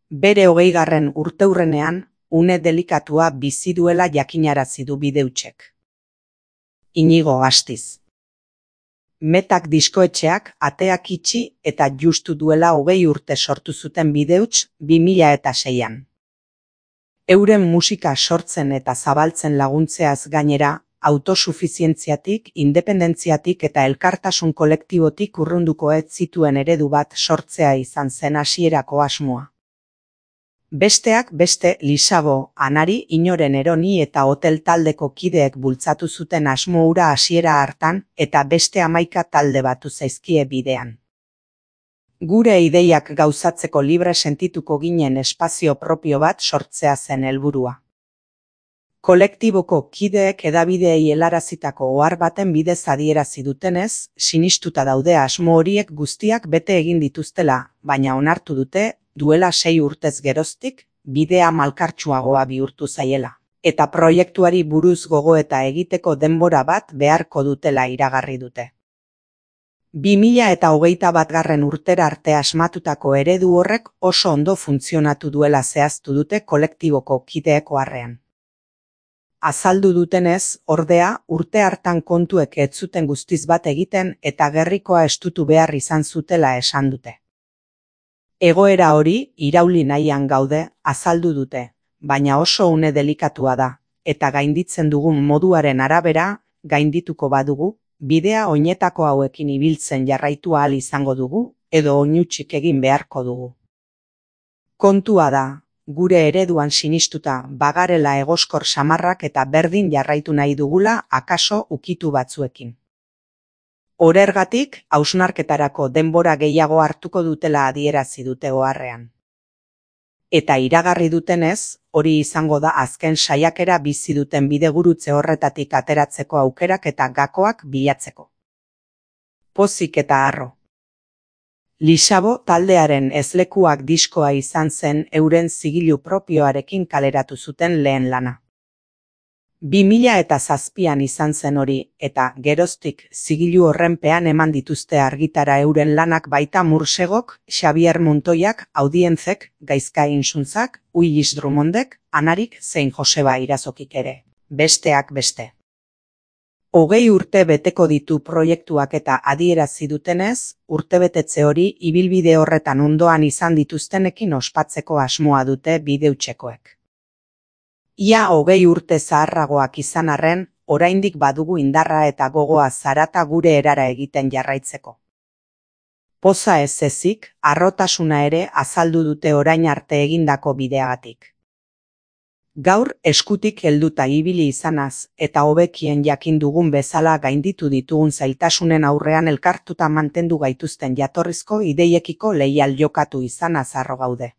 Bere 20. urteurrenean, une delikatua bizi duela jakinarazi du Bideutsek. Inigo Astiz. Metak diskoetxeak ateak itxi eta justu duela 20 urte sortu zuten Bideuts 2006an. Euren musika sortzen eta zabaltzen laguntzeaz gainera, autosufizientziatik, independentziatik eta elkartasun kolektibotik urrunduko ez zituen eredu bat sortzea izan zen hasierako asmoa. Besteak beste Lisabo, Anari, Inoren Eroni eta Hotel taldeko kideek bultzatu zuten asmo hura hasiera hartan eta beste 11 talde batu zaizkie bidean. Gure ideiak gauzatzeko libre sentituko ginen espazio propio bat sortzea zen helburua. Kolektiboko kideek hedabideei helarazitako ohar baten bidez adierazi dutenez, sinistuta daude asmo horiek guztiak bete egin dituztela, baina onartu dute, duela 6 urtez geroztik, bidea malkartsuagoa bihurtu zaiela, eta proiektuari buruz gogoeta egiteko denbora bat beharko dutela iragarri dute. 2021. urtera arte asmatutako eredu horrek oso ondo funtzionatu duela zehaztu dute kolektiboko kideek oharrean. Azaldu dutenez, ordea, urte hartan kontuek ez zuten guztiz bat egiten eta gerrikoa estutu behar izan zutela esan dute. Egoera hori irauli nahian gaude, azaldu dute, baina oso une delikatua da, eta gainditzen dugun moduaren arabera, gaindituko badugu, bidea oinetako hauekin ibiltzen jarraitu ahal izango dugu, edo oinutsik egin beharko dugu. Kontua da, gure ereduan sinistuta bagarela egoskor samarrak eta berdin jarraitu nahi dugula akaso ukitu batzuekin. Horergatik, hausnarketarako denbora gehiago hartuko dutela adierazi dute oharrean. Eta iragarri dutenez, hori izango da azken saiakera bizi duten bidegurutze horretatik ateratzeko aukerak eta gakoak bilatzeko. Pozik eta harro. Lisabo taldearen ezlekuak diskoa izan zen euren zigilu propioarekin kaleratu zuten lehen lana. 2007an izan zen hori, eta geroztik zigilu horrenpean eman dituzte argitara euren lanak baita Mursegok, Xabier Montoiak, Audientzek, Gaizka Insuntzak, Willis Drummondek, Anarik zein Joseba Irazokik ere, besteak beste. 20 urte beteko ditu proiektuak eta adierazi dutenez, urtebetetze hori ibilbide horretan ondoan izan dituztenekin ospatzeko asmoa dute Bideutsekoek. Ia 20 urte zaharragoak izan arren, oraindik badugu indarra eta gogoa zarata gure erara egiten jarraitzeko. Poza ez ezik, harrotasuna ere azaldu dute orain arte egindako bideagatik. Gaur eskutik helduta ibili izanaz eta hobekien jakin dugun bezala gainditu ditugun zailtasunen aurrean elkartuta mantendu gaituzten jatorrizko ideiekiko leial jokatu izanaz harro gaude.